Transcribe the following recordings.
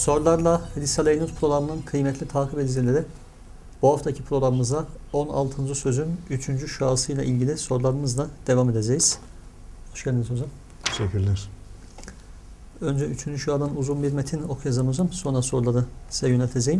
Sorularla Risale-i Nur programının kıymetli takip edicileri, bu haftaki programımıza 16. sözün 3. şahsıyla ilgili sorularımızla devam edeceğiz. Hoş geldiniz hocam. Teşekkürler. Önce 3. şuadan uzun bir metin okuyacağım hocam. Sonra soruları size yönelteceğim.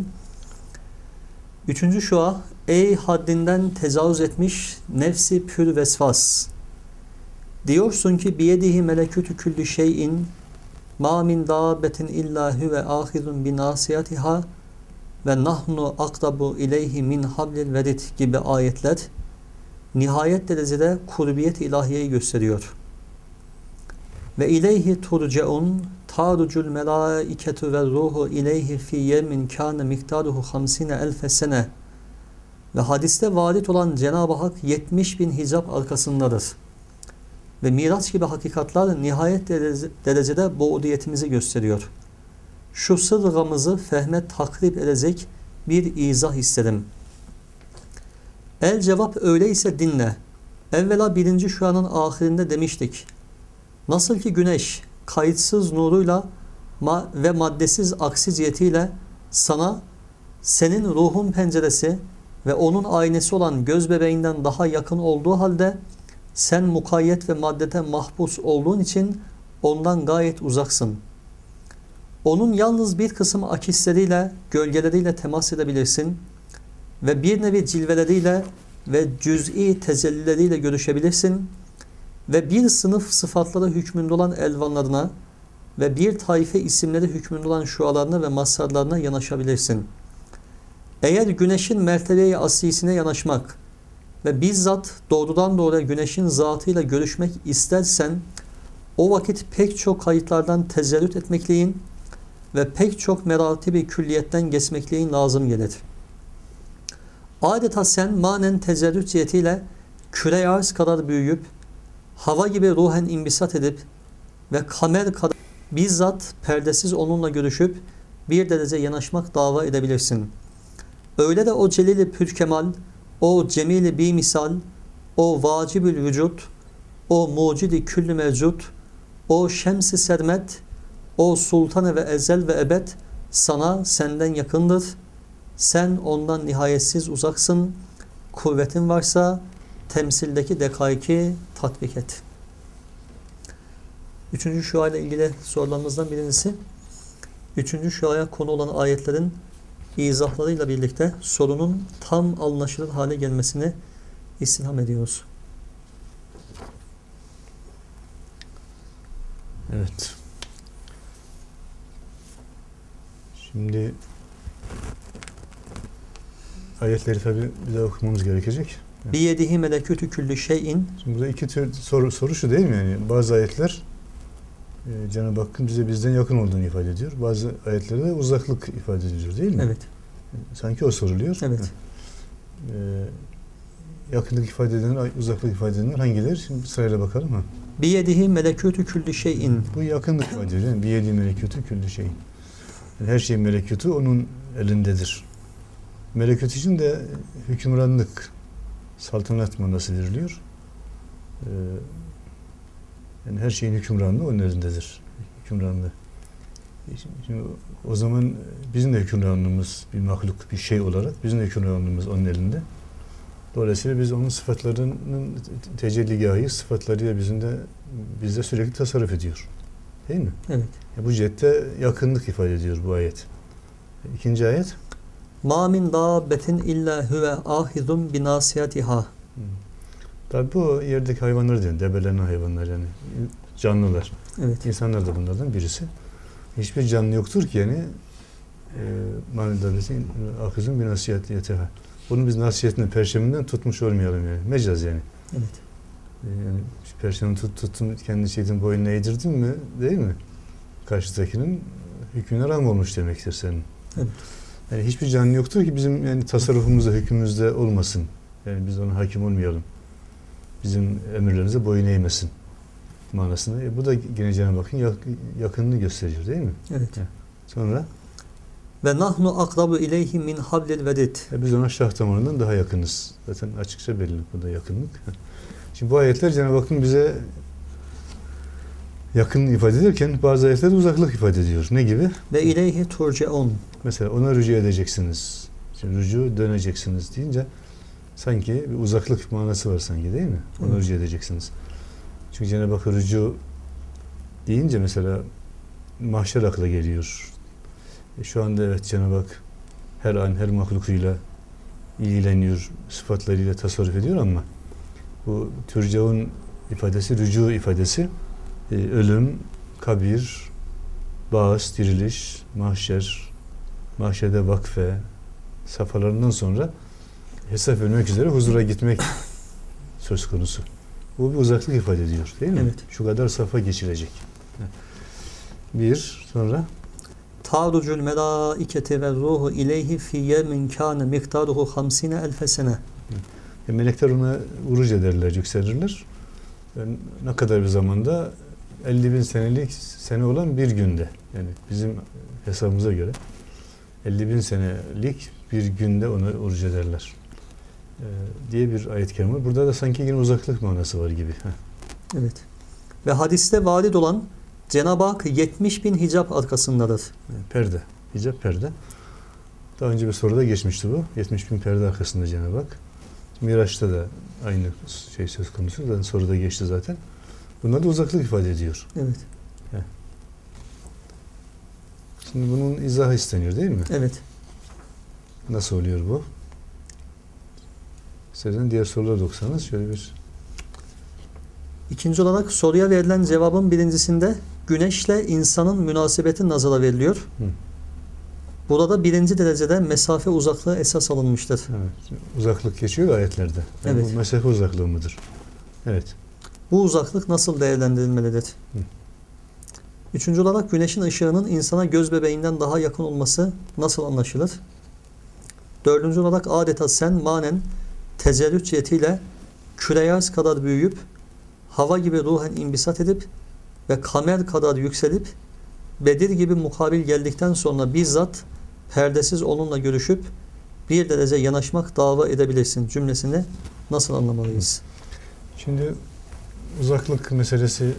3. şua: ey haddinden tecavüz etmiş nefsi pür vesvas. Diyorsun ki biyedihi melekûtü küllü şeyin ma min dâbetin illâ huve âhidun binâsiyatiha ve nahnu aktabu ileyhi min hablil verid gibi ayetler nihayet derecede kurbiyet ilahiyeyi gösteriyor. Ve ileyhi turcaun tarucul melâiketu ve ruhu ileyhi fi yemin kâne miktaruhu 50.000 sene. Ve hadiste varit olan Cenab-ı Hak 70.000 hicap arkasındadır. Ve Miraç gibi hakikatlar nihayet derecede bu'diyetimizi gösteriyor. Şu sırrımızı fehme takrib edecek bir izah isterim. El cevap öyleyse dinle. Evvela 1. şuanın ahirinde demiştik. Nasıl ki güneş kayıtsız nuruyla ve maddesiz aksi cihetiyle sana senin ruhun penceresi ve onun aynesi olan göz bebeğinden daha yakın olduğu halde sen mukayyet ve maddete mahpus olduğun için ondan gayet uzaksın. Onun yalnız bir kısım akisleriyle, gölgeleriyle temas edebilirsin ve bir nevi cilveleriyle ve cüz'i tecellileriyle görüşebilirsin ve bir sınıf sıfatları hükmünde olan elvanlarına ve bir taife isimleri hükmünde olan şualarına ve mazharlarına yanaşabilirsin. Eğer güneşin mertebe-i aslisine yanaşmak ve bizzat doğrudan doğruya güneşin zatıyla görüşmek istersen o vakit pek çok kayıtlardan tezerrüt etmekleyin ve pek çok meratibi külliyetten geçmekleyin lazım gelir. Adeta sen manen tezerrüt cihetiyle küre-i arz kadar büyüyüp hava gibi ruhen imbisat edip ve kamer kadar bizzat perdesiz onunla görüşüp bir derece yanaşmak dava edebilirsin. Öyle de o celil-i pürkemal, o cemil-i bimisal, o vacibül vücut, o mucidi küllü mevcut, o şems-i sermet, o sultanı ve ezel ve ebed sana senden yakındır. Sen ondan nihayetsiz uzaksın. Kuvvetin varsa temsildeki dekaiki tatbik et. 3. şua ile ilgili sorularımızdan birincisi 3. şuaya konu olan ayetlerin izahlarıyla birlikte sorunun tam anlaşılır hale gelmesini istirham ediyoruz. Evet. Şimdi ayetleri tabi bir daha okumamız gerekecek. Biyedihi melekûtü küllü şeyin. Şimdi burada iki tür soru şu değil mi? Yani bazı ayetler Cenab-ı Hakk'ın bize bizden yakın olduğunu ifade ediyor. Bazı ayetlerde uzaklık ifade ediyor değil mi? Evet. Sanki o soruluyor. Evet. Yakınlık ifade edenler, uzaklık ifade edenler hangileri? Şimdi sırayla bakalım ha. Biyedihi melekûtü küllü şeyin. Bu yakınlık ifade ediyor. Yani biyedihi melekûtü küllü şeyin. Yani her şeyin melekûtü onun elindedir. Melekût için de hükümranlık, saltanat manası veriliyor. Yani her şeyin hükümranlığı onun elindedir. Hükümranlığı. Şimdi o zaman bizim de hükümranlığımız bir mahluk, bir şey olarak bizim de hükümranlığımız onun elinde. Dolayısıyla biz onun sıfatlarının tecelligahı, sıfatlarıyla bizde sürekli tasarruf ediyor. Değil mi? Evet. Bu cihette yakınlık ifade ediyor bu ayet. İkinci ayet. Ma min dâbetin illa huve âhidun binâsiyatiha. Tabi bu yerdeki hayvanlar değil, debelenen hayvanlar yani canlılar. Evet. İnsanlar da bunlardan birisi. Hiçbir canlı yoktur ki yani mâmin dâbetin âhidun binâsiyatiha. Bunu biz nasihetinden, perşeminden tutmuş olmayalım yani. Mecaz yani. Evet. Yani perşemini tuttun, kendi şeyin boynuna eğdirdin mi, değil mi? Karşıdakinin hükmüne ram olmuş demektir senin. Evet. Yani hiçbir canlı yoktur ki bizim yani tasarrufumuzda, hükmümüzde olmasın. Yani biz ona hakim olmayalım. Bizim emirlerimize boyun eğmesin manasında. Bu da gene Cenab-ı Hakk'ın yakınlığını gösteriyor değil mi? Evet. Sonra ve nahnu akrabu ileyhi min hablil verid. Biz ona şah damarından daha yakınız. Zaten açıkça belli bu da yakınlık. Şimdi bu ayetler Cenab-ı Hakk'ın bize Yakın ifade ederken bazı ayetler uzaklık ifade ediyor. Ne gibi? Ve ileyhi turcaun. Mesela ona rücu edeceksiniz. Şimdi rücu döneceksiniz deyince sanki bir uzaklık manası var sanki, değil mi? Ona Evet. rücu edeceksiniz. Çünkü Cenab-ı Hak rücu deyince mesela mahşer akla geliyor. Şu anda evet Cenab-ı Hak her an her mahlukuyla ilgileniyor, sıfatlarıyla tasarruf ediyor ama bu turcaun ifadesi, rücu ifadesi ölüm, kabir, bağış, diriliş, mahşer, mahşerde vakfe safhalarından sonra hesap vermek üzere huzura gitmek söz konusu. Bu bir uzaklık ifade ediyor, değil mi? Evet. Şu kadar safa geçilecek. Bir, sonra Tarucul melaiketi ve ruhu ileyhi fi yemin kâne miktaruhu 50.000 sene. melekler ona uruc ederler, yükselirler. Yani ne kadar bir zamanda? 50.000 senelik sene olan bir günde. Yani bizim hesabımıza göre 50.000 senelik bir günde onu uruc ederler. Diye bir ayet-i kerime var. Burada da sanki yine uzaklık manası var gibi. Evet. Ve hadiste varid olan Cenab-ı Hak 70.000 hicap arkasındadır. Perde. Hicap perde. Daha önce bir soruda geçmişti bu. 70.000 perde arkasında Cenab-ı Hak. Miraç'ta da aynı şey söz konusu. Zaten soruda geçti zaten. Bunlar da uzaklık ifade ediyor. Evet. Şimdi bunun izahı isteniyor, değil mi? Evet. Nasıl oluyor bu? İstersen diğer soruları da okusanız şöyle bir... İkinci olarak soruya verilen cevabın birincisinde güneşle insanın münasebeti nazara veriliyor. Hı. Burada birinci derecede mesafe uzaklığı esas alınmıştır. Evet. Uzaklık geçiyor ayetlerde. Yani Evet. bu mesafe uzaklığı mıdır? Evet. Bu uzaklık nasıl değerlendirilmelidir? Hı. Üçüncü olarak güneşin ışığının insana göz bebeğinden daha yakın olması nasıl anlaşılır? Dördüncü olarak adeta sen manen tecerrüt cihetiyle küre arz kadar büyüyüp hava gibi ruhen imbisat edip ve kamer kadar yükselip Bedir gibi mukabil geldikten sonra bizzat perdesiz onunla görüşüp bir derece yanaşmak dava edebilirsin cümlesini nasıl anlamalıyız? Şimdi uzaklık meselesi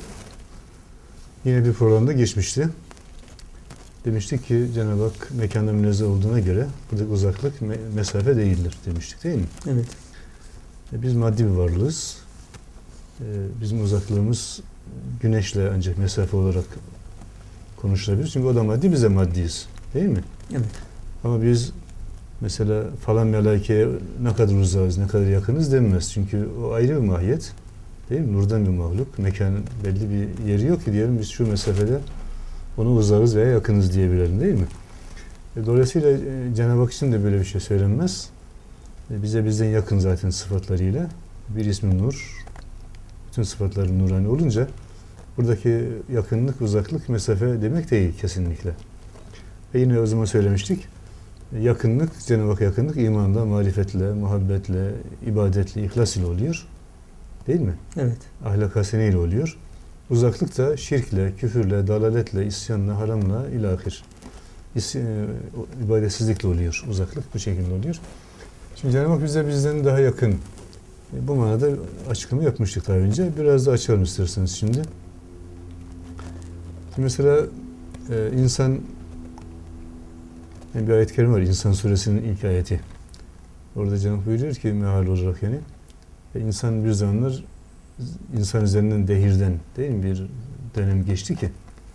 yine bir programda geçmişti. Demiştik ki Cenab-ı Hak mekanda münezzeh olduğuna göre buradaki uzaklık mesafe değildir demiştik, değil mi? Evet. Biz maddi bir varlığız. Bizim uzaklığımız güneşle ancak mesafe olarak konuşulabilir. Çünkü o da maddi, biz de maddiyiz. Değil mi? Evet. Ama biz mesela falan melaikeye ne kadar uzağız, ne kadar yakınız denmez. Çünkü o ayrı bir mahiyet. Değil mi? Nurdan bir mahluk. Mekanın belli bir yeri yok ki diyelim biz şu mesafede onu uzağız veya yakınız diyebilelim, değil mi? Dolayısıyla Cenab-ı Hak için de böyle bir şey söylenmez. Bize bizden yakın zaten sıfatlarıyla. Bir ismi nur. Bütün sıfatları nurani olunca buradaki yakınlık, uzaklık, mesafe demek değil kesinlikle. Ve yine o zaman söylemiştik. Yakınlık, Cenab-ı Hak yakınlık imanla, marifetle, muhabbetle, ibadetle, ihlas ile oluyor. Değil mi? Evet. Ahlak hasene ile oluyor. Uzaklık da şirkle, küfürle, dalaletle, isyanla, haramla ilahir. İbadetsizlikle oluyor. Uzaklık bu şekilde oluyor. Şimdi Cenab-ı Hak bize bizden daha yakın. Bu manada açıklama yapmıştık daha önce. Biraz da açalım isterseniz şimdi. Şimdi mesela insan, yani bir ayet-i kerime var. İnsan suresinin ilk ayeti. Orada Cenab-ı Hak buyuruyor ki meal olarak yani insan bir zamanlar insan üzerinden dehirden değil mi bir dönem geçti ki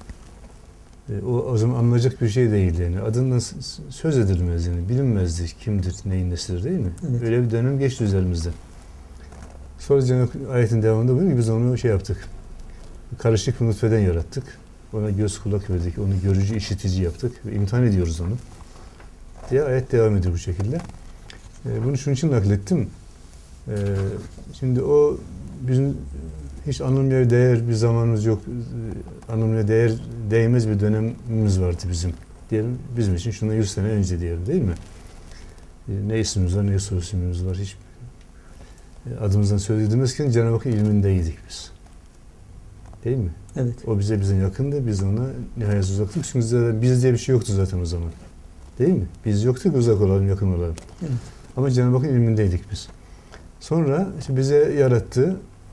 o zaman anlayacak bir şey değil yani. Adından söz edilmez yani. Bilinmezdi kimdir, neyin nesidir değil mi? Evet. Öyle bir dönem geçti üzerimizden. Sonra Cenab-ı Hak ayetin devamında buyuruyor ki biz onu şey yaptık. Karışık bir nutfeden yarattık. Ona göz kulak verdik. Onu görücü, işitici yaptık. İmtihan ediyoruz onu. Diye ayet devam ediyor bu şekilde. Bunu şunun için naklettim. Şimdi o bizim hiç anlamaya değer bir zamanımız yok. Anlamaya değmez bir dönemimiz vardı bizim. Diyelim bizim için şundan 100 sene önce diyelim değil mi? Ne ismimiz var, ne soy ismimiz var. Hiç adımızdan söz edilmezken Cenab-ı Hakk'ın ilmindeydik biz. Değil mi? Evet. O bize yakındı. Biz ona nihayet uzaktık. Çünkü zaten biz diye bir şey yoktu zaten o zaman. Değil mi? Biz yoktuk, uzak olalım, yakın olalım. Evet. Ama Cenab-ı Hakk'ın ilmindeydik biz. Sonra işte bize yarattı.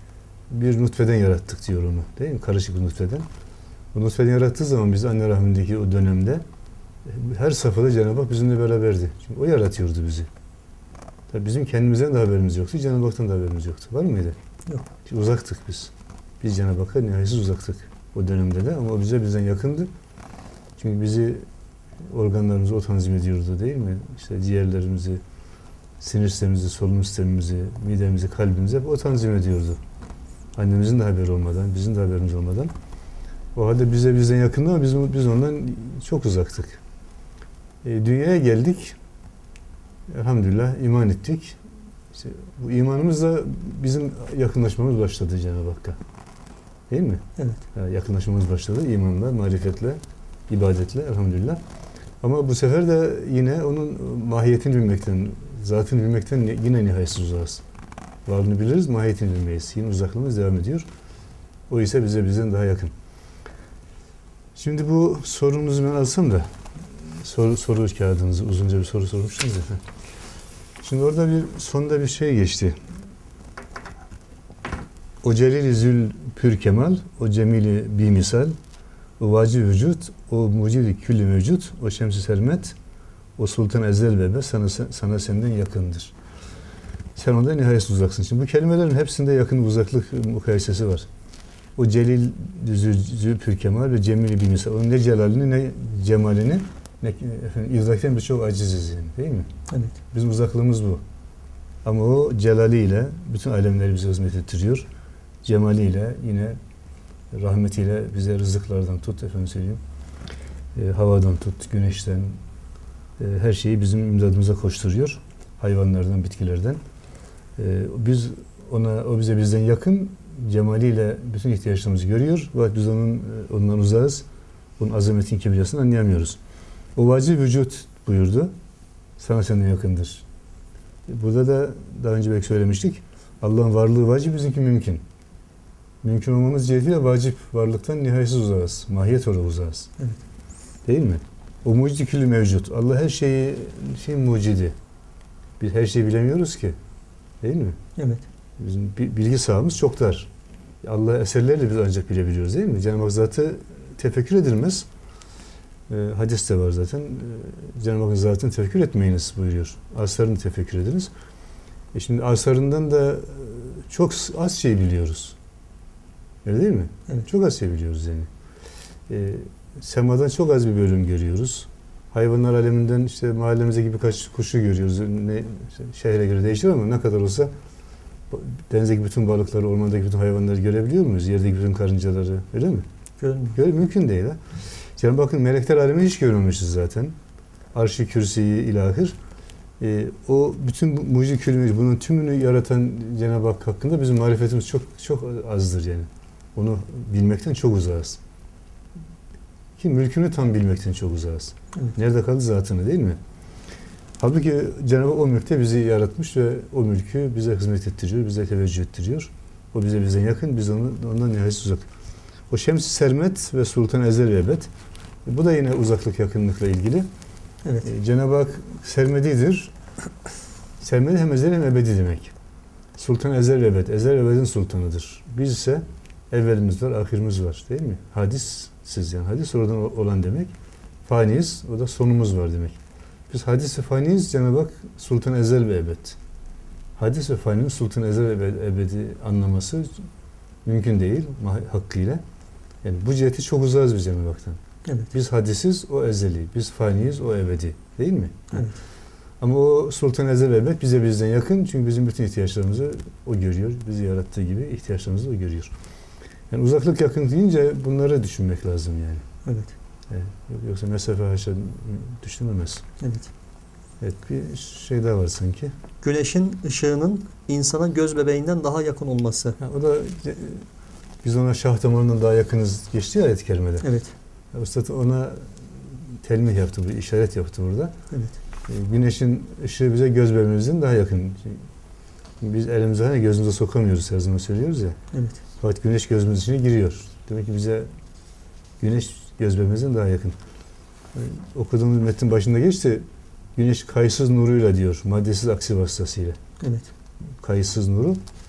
bir nutfeden yarattık diyor onu. Değil mi? Karışık bir nutfeden. O nutfeden yarattığı zaman biz anne rahmindeki o dönemde her safhada Cenab-ı Hak bizimle beraberdi. Çünkü o yaratıyordu bizi. Tabii bizim kendimizden de haberimiz yoktu. Cenab-ı Hak'tan da haberimiz yoktu. Var mıydı? Yok. Şimdi uzaktık biz. Biz Cenab-ı Hak'a nihayetsiz uzaktık o dönemde de. Ama o bize bizden yakındı. Çünkü bizi organlarımızı o tanzim ediyordu değil mi? İşte ciğerlerimizi, sinir sistemimizi, solunum sistemimizi, midemizi, kalbimizi hep o tanzim ediyordu. Annemizin de haberi olmadan, bizim de haberimiz olmadan. O halde bize bizden yakındı ama biz ondan çok uzaktık. Dünyaya geldik. Elhamdülillah iman ettik. İşte bu imanımızla bizim yakınlaşmamız başladı Cenab-ı Hakk'a. Değil mi? Evet. Yani yakınlaşmamız başladı imanla, marifetle, ibadetle elhamdülillah. Ama bu sefer de yine onun mahiyetini bilmekten, zatını bilmekten yine nihayetsiz uzağız. Varlığını biliriz, mahiyetini bilmeyiz. Yine uzaklığımız devam ediyor. O ise bize bizden daha yakın. Şimdi bu sorunuzu ben alsam da soru kağıdınızı uzunca bir soru sormuştunuz ya. Şimdi orada sonda bir şey geçti. O celil-i zül pür kemal, o cemili bi misal, o vacib vücut, o mucid-i külli mevcut, o şems-i sermet, o sultan ezel bebe sana senden yakındır. Sen ondan nihayetsiz uzaksın. Şimdi bu kelimelerin hepsinde yakın uzaklık mukayesesi var. O celil zül pür kemal ve cemili bi misal. Onun ne celalini ne cemalini idrakten birçok aciziz yani, değil mi? Evet. Bizim uzaklığımız bu. Ama o celaliyle bütün alemleri bize hizmet ettiriyor. Cemaliyle yine rahmetiyle bize rızıklardan tut efendim söyleyeyim. Havadan tut, güneşten her şeyi bizim imdadımıza koşturuyor. Hayvanlardan, bitkilerden. O bize bizden yakın, cemaliyle bütün ihtiyaçlarımızı görüyor. Ve biz ondan uzağız. Onun azametini, kibriyasını anlayamıyoruz. O vacib vücut buyurdu. Sana senden yakındır. Burada da daha önce belki söylemiştik. Allah'ın varlığı vacip, bizimki mümkün. Mümkün olmamız cihetiyle vacip varlıktan nihayetsiz uzağız. Mahiyet olarak uzağız. Evet. Değil mi? O mucid-i külli mevcut. Allah her şeyi mucidi. Biz her şeyi bilemiyoruz ki. Değil mi? Evet. Bizim bilgi sahamız çok dar. Allah eserleriyle biz ancak bilebiliyoruz değil mi? Cenab-ı Hak zatı tefekkür edilmez. Hadis de var zaten. Cenab-ı Hakk'ın zatını tefekkür etmeyiniz buyuruyor. Asarını tefekkür ediniz. Şimdi asarından da çok az şey biliyoruz. Öyle değil mi? Evet. Çok az şey biliyoruz yani. Semadan çok az bir bölüm görüyoruz. Hayvanlar aleminden işte mahallemizdeki birkaç kuşu görüyoruz. Şehre göre değişir ama ne kadar olsa denizdeki bütün balıkları, ormandaki bütün hayvanları görebiliyor muyuz? Yerdeki bütün karıncaları, öyle mi? Görünmüyor. Mümkün değil ha. Cenab-ı Hakk'ın melekler alemini hiç görmemişiz zaten. Arş-ı kürsiyi ilahir. O bütün mucid külmü, bunun tümünü yaratan Cenab-ı Hak hakkında bizim marifetimiz çok çok azdır yani. Onu bilmekten çok uzağız. Ki mülkünü tam bilmekten çok uzağız. Evet. Nerede kaldı zatını değil mi? Halbuki Cenab-ı Hak o mülkte bizi yaratmış ve o mülkü bize hizmet ettiriyor, bize teveccüh ettiriyor. O bize bizden yakın, biz ondan nihayetsiz uzak. O şems-i sermet ve sultan ezel ve ebed. Bu da yine uzaklık yakınlıkla ilgili. Evet. Cenab-ı Hak sermedidir. Sermedi hem ezel hem ebedi demek. Sultan ezel ve ebed. Ezel ve ebedin sultanıdır. Biz ise evvelimiz var, ahirimiz var değil mi? Hadissiz yani. Hadis oradan olan demek. Faniyiz, o da sonumuz var demek. Biz hadis ve faniyiz, Cenab-ı Hak sultan ezel ve ebed. Hadis ve faninin sultan ezel ve ebedi anlaması mümkün değil hakkıyla. Yani bu ciheti çok uzağız biz Cenab-ı Hak'tan. Evet. Biz hadisiz, o ezeli. Biz faniyiz, o ebedi. Değil mi? Evet. Ama o sultan ezel ve ebed bize bizden yakın. Çünkü bizim bütün ihtiyaçlarımızı o görüyor. Bizi yarattığı gibi ihtiyaçlarımızı o görüyor. Yani uzaklık yakın deyince bunları düşünmek lazım yani. Evet. Yoksa mesafe haşa düşünülmez. Evet. Evet, bir şey daha var sanki. Güneşin ışığının insana göz bebeğinden daha yakın olması. O da biz ona şah damarından daha yakınız geçti ya ayet-i kerimede. Evet. Üstad ona telmih yaptı, bir işaret yaptı burada. Evet. Güneşin ışığı bize göz bebeğimizden daha yakın. Biz elimize hani gözümüze sokamıyoruz her zaman söylüyoruz ya. Evet. Fakat güneş gözümüzün içine giriyor. Demek ki bize güneş göz bebeğimizden daha yakın. Okuduğumuz metnin başında geçti. Güneş kayıtsız nuruyla diyor. Maddesiz aksi vasıtasıyla. Evet. Kayıtsız nuru.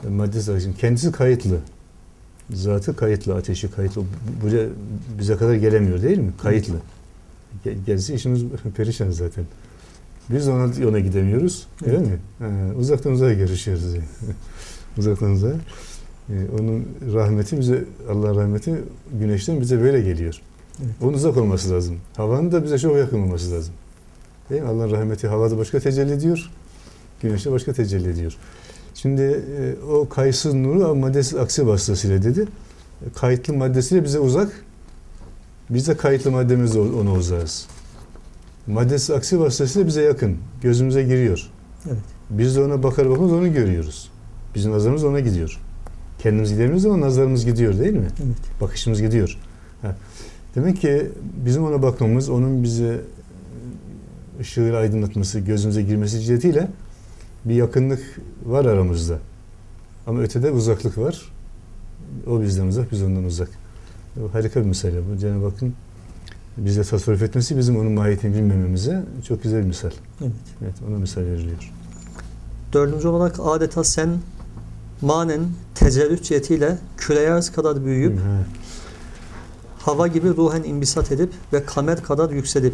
Maddesi aksın. Kendisi kayıtlı. Zatı kayıtlı, ateşi kayıtlı. Buraya bize kadar gelemiyor değil mi? Kayıtlı. Gelse işimiz perişan zaten. Biz ona gidemiyoruz. Evet. Değil mi? Uzaktan uzağa görüşüyoruz. Yani. Uzaktan uzağa. Onun rahmeti bize, Allah'ın rahmeti güneşten bize böyle geliyor. Evet. Onun uzak olması lazım. Havanın da bize çok yakın olması lazım. Değil mi? Allah'ın rahmeti havada başka tecelli ediyor. Güneşte başka tecelli ediyor. Şimdi o kayıtsız nuru maddesiz aksi vasıtasıyla dedi. Kayıtlı maddesiyle bize uzak. Biz de kayıtlı maddemizle ona uzağız. Maddesiz aksi vasıtasıyla bize yakın. Gözümüze giriyor. Evet. Biz de ona bakar bakmaz onu görüyoruz. Bizim nazarımız ona gidiyor. Kendimiz gidemiyoruz ama nazarımız gidiyor değil mi? Evet. Bakışımız gidiyor. Demek ki bizim ona bakmamız, onun bize ışığıyla aydınlatması, gözümüze girmesi cihetiyle bir yakınlık var aramızda. Ama ötede uzaklık var. O bizden uzak, biz ondan uzak. Harika bir misal bu. Cenab-ı Hakk'ın bize tasarruf etmesi bizim onun mahiyetini bilmememize çok güzel bir misal. Evet. Evet, ona misal veriliyor. Dördüncü olarak adeta sen manen tecerrüt cihetiyle küre arz kadar büyüyüp hava gibi ruhen imbisat edip ve kamer kadar yükselip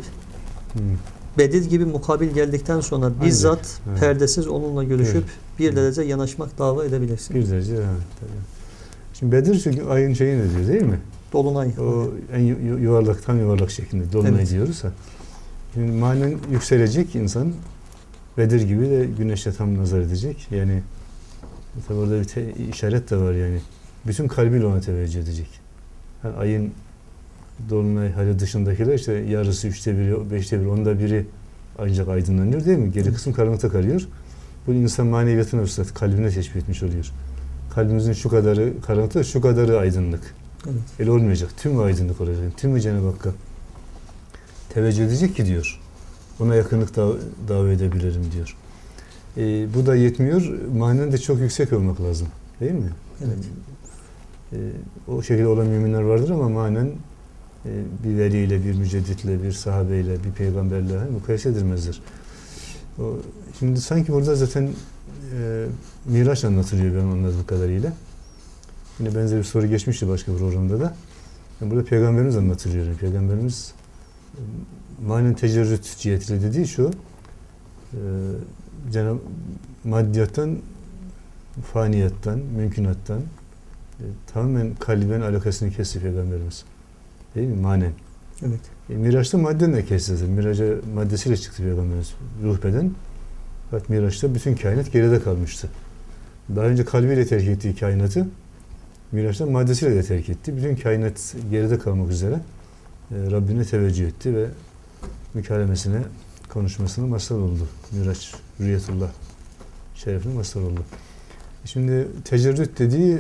Bedir gibi mukabil geldikten sonra bizzat perdesiz onunla görüşüp bir derece yanaşmak dava edebilirsin. Bir derece tabii. Şimdi Bedir çünkü ayın şeyini diyor değil mi? Dolunay. O en yuvarlak, tam yuvarlak şeklinde dolunay diyoruz. Şimdi manen yükselecek insan Bedir gibi de güneşe tam nazar edecek. Yani tabi orada bir işaret de var yani. Bütün kalbiyle ona teveccüh edecek. Yani ayın dolunay hali dışındakiler işte yarısı, 3'te 1'i, 5'te 1'i, 10'da 1'i ancak aydınlanıyor değil mi? Geri kısım karanlıkta kalıyor. Bu insan maneviyatına üstad, kalbine teşbih etmiş oluyor. Kalbimizin şu kadarı karanlıkta, şu kadarı aydınlık. Evet. Öyle olmayacak. Tümü aydınlık olacak. Tümü Cenab-ı Hakk'a teveccüh edecek ki diyor. Ona yakınlık davet edebilirim diyor. Bu da yetmiyor. Manen de çok yüksek olmak lazım. Değil mi? Evet. O şekilde olan müminler vardır ama manen bir veliyle, bir mücedditle, bir sahabeyle, bir peygamberle mukayese edilmezdir. Şimdi sanki burada zaten Miraç anlatılıyor benim anladığım kadarıyla. Yine benzer bir soru geçmişti başka programda da. Yani burada Peygamberimiz anlatılıyor. Yani Peygamberimiz manen tecerrüt cihetiyle dediği şu, Cenab-ı maddiyattan, faniyattan, mümkünattan tamamen kalben alakasını kesti Peygamberimiz. Değil mi? Manen. Evet. Miraç'ta madden de kesti. Miraç'a maddesiyle çıktı Peygamberimiz. Ruh beden. Fakat Miraç'ta bütün kainat geride kalmıştı. Daha önce kalbiyle terk ettiği kainatı Miraç'ta maddesiyle de terk etti. Bütün kainat geride kalmak üzere Rabbine teveccüh etti ve mükalemesine, konuşmasına mazhar oldu. Miraç, Hürriyetullah şerefine mazhar oldu. Şimdi tecerrüt dediği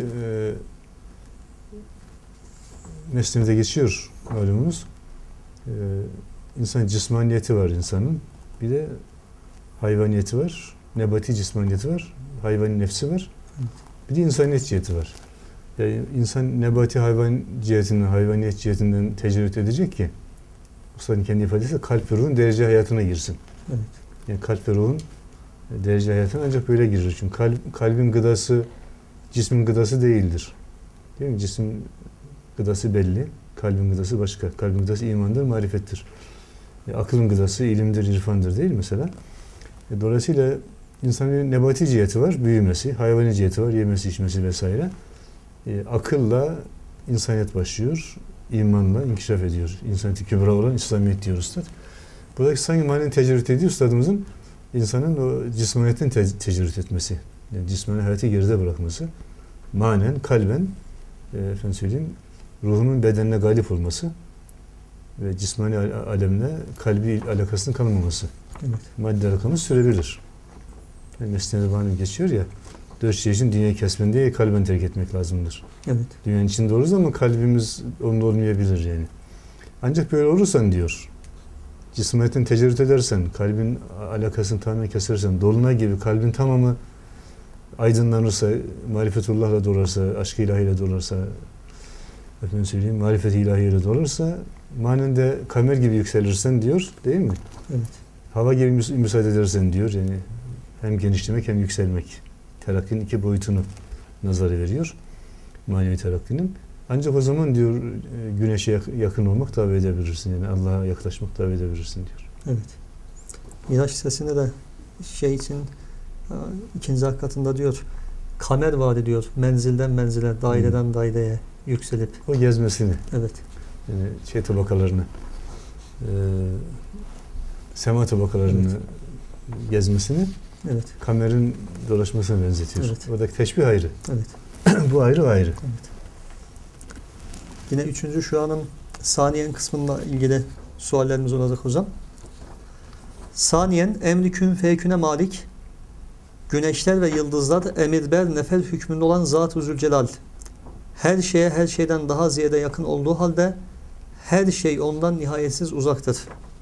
Mesnevi'de geçiyor malumunuz. İnsan cismaniyeti var insanın. Bir de hayvaniyeti var. Nebati cismaniyeti var. Hayvani nefsi var. Bir de insaniyet ciheti var. Yani insan nebati hayvan cihetinden, hayvaniyet cihetinden tecerrüt edecek ki Usta'nın kendi ifadesiyle kalp ve ruhun derece hayatına girsin. Evet. Yani kalp ve ruhun derece hayatına ancak böyle girir. Çünkü kalbin gıdası cismin gıdası değildir. Değil mi? Cismin gıdası belli. Kalbin gıdası başka. Kalbin gıdası imandır, marifettir. Aklın gıdası ilimdir, irfandır değil mesela. Dolayısıyla insanın nebati ciheti var, büyümesi, hayvani ciheti var, yemesi, içmesi vesaire. Akılla insaniyet başlıyor, imanla inkişaf ediyor. İnsaniyeti kübra olan İslamiyet diyor Üstad. Buradaki sanki manen tecerrüt ediyor Üstadımızın insanın o cismaniyetten tecerrüt etmesi. Yani cismani hayatı geride bırakması. Manen, kalben, efendim söyleyeyim, ruhunun bedenine galip olması ve cismani alemle kalbi alakasının kalmaması. Evet. Madde alakamız sürebilir. Yani Mesnevi'de bana geçiyor ya, 4 şey için dünyayı kesmen diye kalben terk etmek lazımdır. Evet. Dünyanın içinde oluruz ama kalbimiz onda olmayabilir yani. Ancak böyle olursan diyor, cismaniyetten tecerrüt edersen, kalbin alakasını tamamen kesersen, dolunay gibi kalbin tamamı aydınlanırsa, marifetullah'la dolarsa, aşk-ı ilahiyle dolarsa, efendim söyleyeyim, marifet-i ilahiyle dolarsa, manen de kamer gibi yükselirsen diyor, değil mi? Evet. Hava gibi müsaade edersen diyor, yani hem genişlemek hem yükselmek. Terakkinin 2 boyutunu nazarı veriyor. Manevi terakkinin. Ancak o zaman diyor güneşe yakın olmak davet edebilirsin. Yani Allah'a yaklaşmak davet edebilirsin diyor. Evet. Miraç sesinde de şey için ikinci hakikatında diyor kamer var ediyor. Menzilden menzile, daireden daireye yükselip. O gezmesini. Evet. Yani şey tabakalarını sema tabakalarını gezmesini evet. kamerin dolaşmasına benzetiyor. Evet. Oradaki teşbih ayrı. Evet. Bu ayrı, ayrı. Evet. Yine 3. şuanın saniyen kısmıyla ilgili suallerimiz olacak hocam. Saniyen emri kün feyküne malik, güneşler ve yıldızlar emirber nefer hükmünde olan Zat-ı Zülcelal, her şeye her şeyden daha ziyade yakın olduğu halde her şey ondan nihayetsiz uzaktır.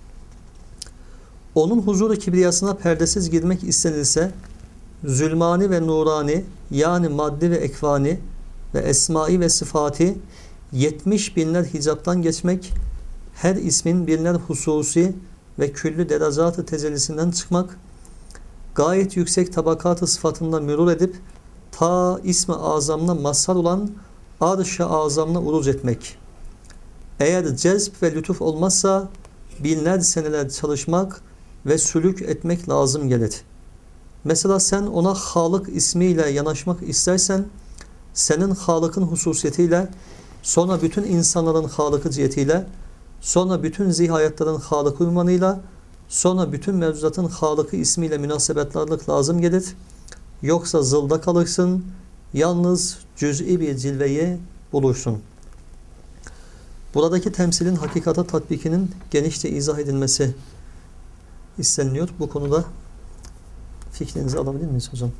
Onun huzuru kibriyasına perdesiz girmek istenilse zulmani ve nurani, yani maddi ve ekvani ve esmai ve sıfati 70 binler hicaptan geçmek, her ismin binler hususi ve küllü derecatı tecellisinden çıkmak, gayet yüksek tabakatı sıfatında mürur edip ta ismi azamına mazhar olan arş-ı azamına uruc etmek. Eğer cezb ve lütuf olmazsa binler seneler çalışmak ve sülük etmek lazım gelir. Mesela sen ona Halık ismiyle yanaşmak istersen, senin Halık'ın hususiyetiyle, sonra bütün insanların Halık'ı cihetiyle, sonra bütün zihayatların Halık'ı ünvanıyla, sonra bütün mevcudatın Halık'ı ismiyle münasebetlarlık lazım gelir. Yoksa zılda kalırsın, yalnız cüz'i bir cilveyi bulursun. Buradaki temsilin hakikata tatbikinin genişçe izah edilmesi isteniliyor. Bu konuda fikrinizi alabilir miyiz hocam?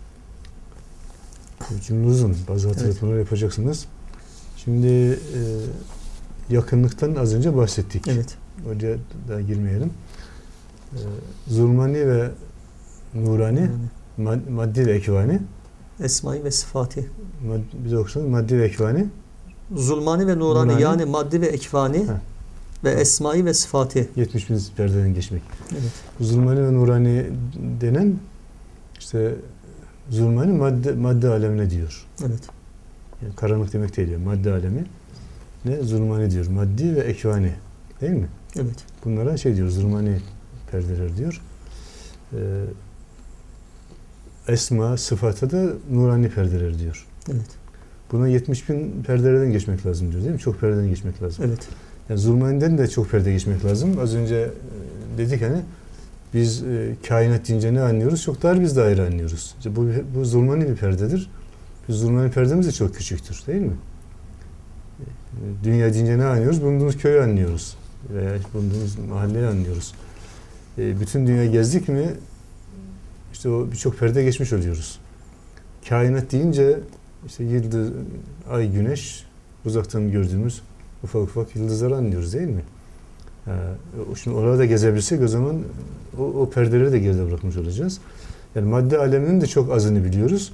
Cümle uzun. Bazı hatırlatmalar yapacaksınız. Şimdi yakınlıktan az önce bahsettik. Evet. Oraya da girmeyelim. Zulmani ve nurani, maddi ve ekvani. Esma-i ve sıfati. Bir de okusun. Maddi ve ekvani. Zulmani ve nurani, yani maddi ve ekvani ve esma-i ve sıfati. 70 bin perdeden geçmek. Evet. Zulmani ve nurani denen işte zulmani madde alemine diyor. Evet. Yani karanlık demek değil. Yani madde alemi ne? Zulmani diyor. Maddi ve ekvani. Değil mi? Evet. Bunlara şey diyor. Zulmani perdeler diyor. Esma, sıfata da nurani perdeler diyor. Evet. Buna 70 bin perdelerden geçmek lazım diyor değil mi? Çok perdeden geçmek lazım. Evet. Yani zulmani'den de çok perde geçmek lazım. Az önce dedik hani biz kainat deyince ne anlıyoruz? Çok dar biz daire anlıyoruz. İşte bu zulmani bir perdedir. Biz zulmani perdemiz de çok küçüktür değil mi? Dünya deyince ne anlıyoruz? Bulunduğumuz köyü anlıyoruz. Veya bulunduğumuz mahalleyi anlıyoruz. Bütün dünya gezdik mi işte o birçok perde geçmiş oluyoruz. Kainat deyince işte yıldız, ay, güneş, uzaktan gördüğümüz ufak ufak yıldızları anlıyoruz değil mi? Şimdi orada gezebilsek o zaman o perdeleri de geride bırakmış olacağız. Yani madde aleminin de çok azını biliyoruz.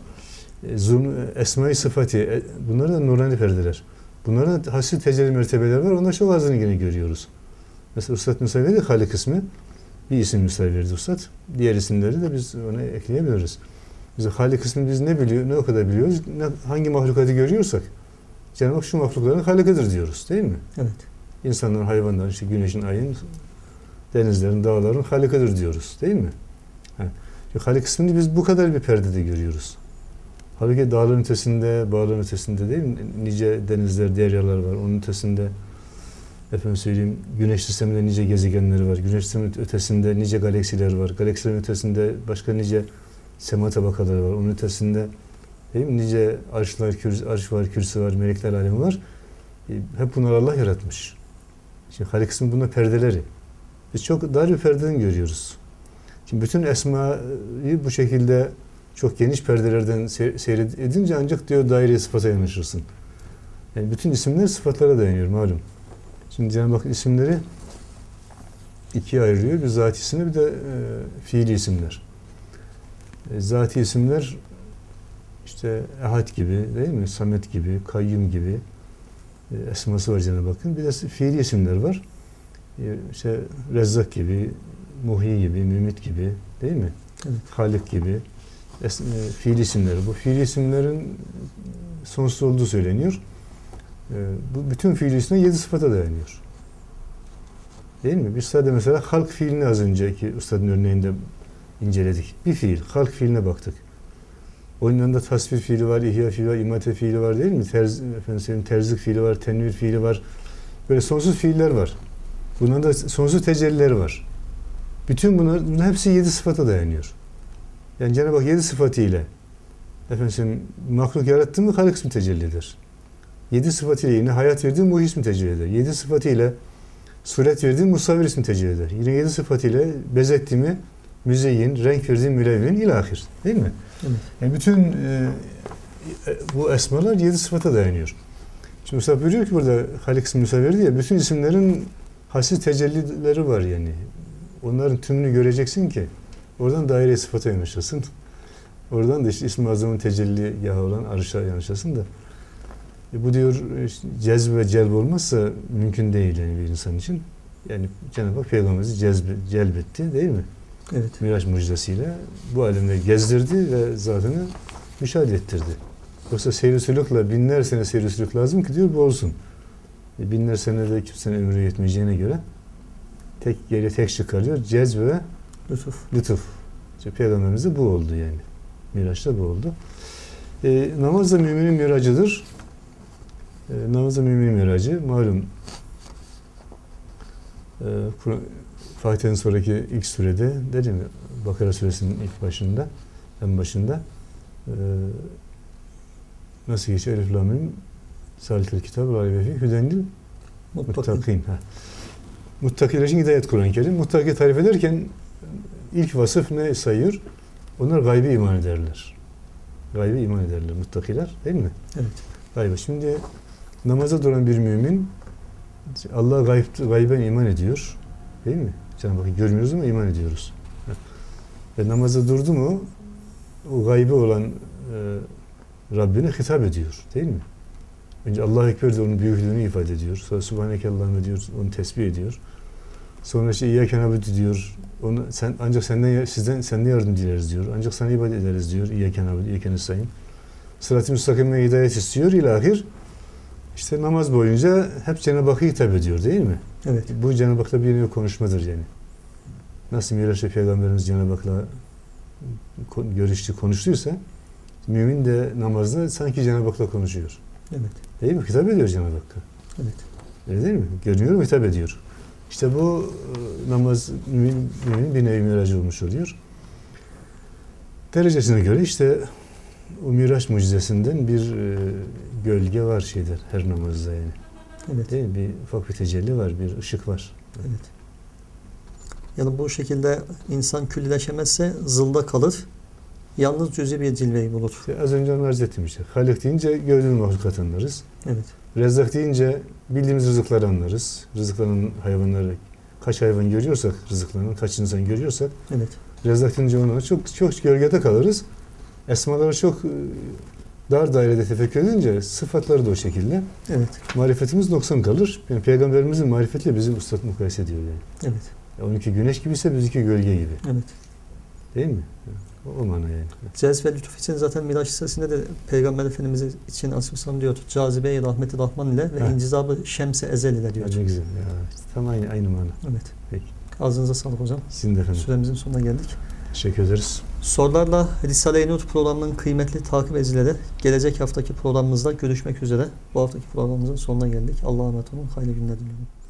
Esma-i sıfati, bunlar da nurani perdeler. Bunların da hasri tecelli mertebeleri var. Onlar çok azını yine görüyoruz. Mesela Üstad misal verdi, Halik ismi. Bir isim misal verdi Üstad. Diğer isimleri de biz ona ekleyebiliriz. Biz Halik ismini biz ne o kadar biliyoruz, hangi mahlukatı görüyorsak Cenab-ı Hak şu mahlukların Halik'idir diyoruz değil mi? Evet. İnsanların, hayvanların, işte güneşin, ayın, denizlerin, dağların Halik'idir diyoruz değil mi? Halik ismini biz bu kadar bir perdede görüyoruz. Halbuki dağların ötesinde, bağların ötesinde değil mi? Nice denizler, deryalar var. Onun ötesinde efendim söyleyeyim, güneş sisteminde nice gezegenleri var. Güneş sisteminin ötesinde nice galaksiler var. Galaksilerin ötesinde başka nice sema tabakaları var. Onun ötesinde değil mi? Nice arşlar, arş var, kürsü var, melekler alemi var. Hep bunları Allah yaratmış. Şimdi Halik kısmı bunlar perdeleri. Biz çok dar bir perdeden görüyoruz. Şimdi bütün esmayı bu şekilde çok geniş perdelerden seyredince ancak diyor daireye sıfata yanaşırsın. Yani bütün isimler sıfatlara dayanıyor malum. Şimdi Cenab-ı Hak isimleri ikiye ayırıyor. Bir zati isimler, bir de fiili isimler. Zati isimler işte Ehad gibi değil mi? Samet gibi, Kayyum gibi esması var Cenab-ı Hakk'ın. Bir de fiili isimler var. İşte Rezzak gibi, Muhyi gibi, Mümit gibi değil mi? Evet. Halik gibi. fiil isimleri. Bu fiil isimlerin sonsuz olduğu söyleniyor. Bu bütün fiil isimler 7 sıfata dayanıyor. Değil mi? Biz sadece mesela halk fiilini az önceki ustadın örneğinde inceledik. Bir fiil, halk fiiline baktık. Onun yanında tasvir fiili var, ihya fiili var, imate fiili var değil mi? Terzik fiili var, tenvir fiili var. Böyle sonsuz fiiller var. Bunların da sonsuz tecellileri var. Bütün bunların hepsi 7 sıfata dayanıyor. Yani Cenab-ı Hak 7 sıfatıyla mahluk yarattı mı Halik ismi tecelli eder. 7 sıfatıyla yine hayat verdiği Muhyi ismi tecelli eder. 7 sıfatıyla suret verdiği Musavvir ismi tecelli eder. Yine 7 sıfatıyla bezetti mi müzeyyin, renk verdiği mülevvin ilahir. Değil mi? Evet. Yani bütün bu esmalar 7 sıfata dayanıyor. Şimdi Mustafa buyuruyor ki burada Halik ismi Musavvir diye bütün isimlerin hassiz tecellileri var yani. Onların tümünü göreceksin ki oradan daire-i sıfata yanaşasın. Oradan da işte İsm-i Azam'ın tecelligahı olan arşa yanaşasın da. Bu diyor cezb ve celb olmazsa mümkün değil yani bir insan için. Yani Cenab-ı Hak Peygamberimizi celbetti değil mi? Evet. Miraç mucizesiyle bu alemde gezdirdi ve zatını müşahede ettirdi. Yoksa seyr-i sülükle binler sene seyr-i sülük lazım ki diyor bu olsun. Binler senede kimsenin ömrü yetmeyeceğine göre geriye tek çıkarıyor. Cezb ve lütuf. İşte Peygamberimizde bu oldu yani. Miraç'ta bu oldu. Namaz da müminin miracıdır. Namaz da müminin miracı. Malum Fatiha'nın sonraki ilk surede dedim ya, Bakara suresinin ilk başında, en başında nasıl geçiyor? Elif lam mim Salikül kitab la raybe fî hüdenlil muttakin. Muttakiler için hidayet Kur'an-ı Kerim. Muttaki tarif ederken ilk vasıf ne sayıyor? Onlar gaybi iman ederler. Gaybi iman ederler muttakiler, değil mi? Evet. Gaybe. Şimdi namaza duran bir mümin Allah'a gayben iman ediyor. Değil mi? Cenab-ı Hakk'ı görmüyoruz ama iman ediyoruz. Ve namaza durdu mu o gaybi olan Rabbine hitap ediyor. Değil mi? Önce Allahu Ekber de onun büyüklüğünü ifade ediyor. Sonra Subhaneke Allahümme diyor, onu tesbih ediyor. Sonra işte İyyâke na'budu diyor. Onu ancak senden yardım dileriz diyor. Ancak sana ibadet ederiz diyor. İyyâke na'budu, İyyâke nestaîn. Sırat-ı müstakime hidayet istiyor. İlahir. İşte namaz boyunca hep Cenab-ı Hakk'a hitap ediyor değil mi? Evet. Bu Cenab-ı Hak'la bir nevi konuşmadır yani. Nasıl Miraç'ta Peygamberimiz Cenab-ı Hak'la görüştü, konuştuysa mümin de namazda sanki Cenab-ı Hak'la konuşuyor. Evet. Değil mi? Hitap ediyor Cenab-ı Hakk'a. Evet. Öyle değil mi? Görünüyor, hitap ediyor. İşte bu namaz müminin bir nevi miracı olmuş oluyor. Derecesine göre işte o Miraç mucizesinden bir gölge var şeyler her namazda yani. Evet. Değil mi? Bir ufak bir tecelli var, bir ışık var. Evet. Yani bu şekilde insan küllileşemezse zılda kalır. Yalnız cüzi bir cilveyi bulur. İşte az önce arz ettim işte. Halik deyince gördüğümüz mahlukat anlarız. Evet. Rezzak deyince bildiğimiz rızıkları anlarız. Rızıkların hayvanları, kaç hayvan görüyorsak rızıklarını, kaç insan görüyorsak Evet. Rezzak deyince onlara çok gölgede kalırız. Esmaları çok dar dairede tefekkür edince sıfatları da o şekilde. Evet. Marifetimiz noksan kalır. Yani Peygamberimizin marifetiyle bizi ustad mukayese ediyor yani. Evet. Onunki güneş gibiyse bizimki gölge gibi. Evet. Değil mi? O mana yani. Cezb ve lütuf için zaten Miraç Suresi'nde de Peygamber Efendimiz için Aleyhisselam diyor. Cazibe-i rahmeti Rahman ile ve incizabı şems-i ezel ile diyor. Ne güzel. Ya, işte tam aynı mana. Evet. Peki. Ağzınıza sağlık hocam. Sizin de efendim. Süremizin sonuna geldik. Teşekkür ederiz. Sorularla Risale-i Nur programının kıymetli takip edicileri gelecek haftaki programımızda görüşmek üzere. Bu haftaki programımızın sonuna geldik. Allah'a emanet olun. Hayırlı günler diliyorum.